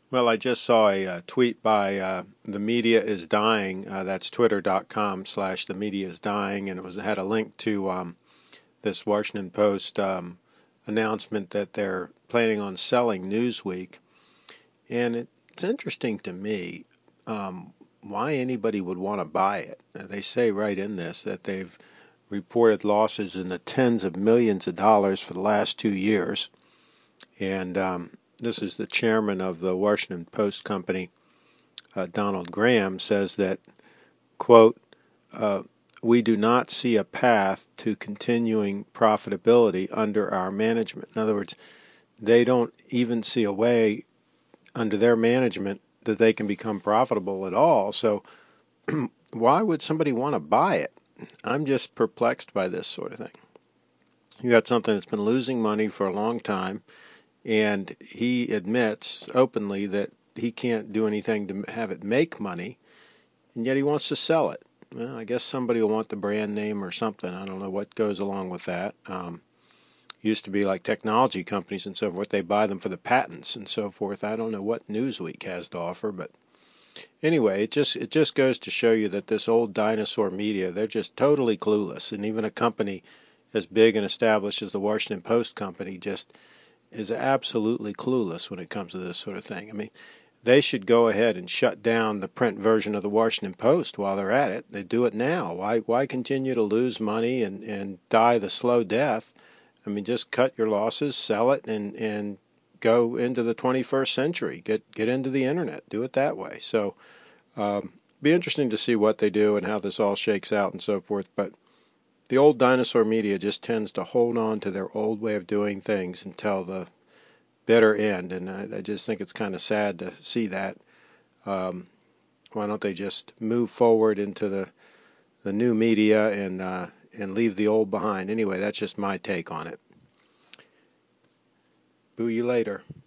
Well, I just saw a tweet by The Media is Dying. That's twitter.com/The Media is Dying, and it had a link to this Washington Post announcement that they're planning on selling Newsweek. And it's interesting to me why anybody would want to buy it. They say right in this that they've reported losses in the tens of millions of dollars for the last 2 years. And this is the chairman of the Washington Post company, Donald Graham, says that, quote, we do not see a path to continuing profitability under our management. In other words, they don't even see a way under their management that they can become profitable at all. So why would somebody want to buy it? I'm just perplexed by this sort of thing. You got something that's been losing money for a long time, and he admits openly that he can't do anything to have it make money, and yet he wants to sell it. Well, I guess somebody will want the brand name or something. I don't know what goes along with that. Used to be like technology companies and so forth. They buy them for the patents and so forth. I don't know what Newsweek has to offer, but anyway, it just goes to show you that this old dinosaur media, they're just totally clueless. And even a company as big and established as the Washington Post company just is absolutely clueless when it comes to this sort of thing. I mean, they should go ahead and shut down the print version of the Washington Post while they're at it. They do it now. Why continue to lose money and die the slow death? I mean, just cut your losses, sell it, and go into the 21st century. Get into the internet. Do it that way. So be interesting to see what they do and how this all shakes out and so forth. But the old dinosaur media just tends to hold on to their old way of doing things until the bitter end, and I just think it's kind of sad to see that. Why don't they just move forward into the new media and leave the old behind? Anyway, that's just my take on it. Boo you later.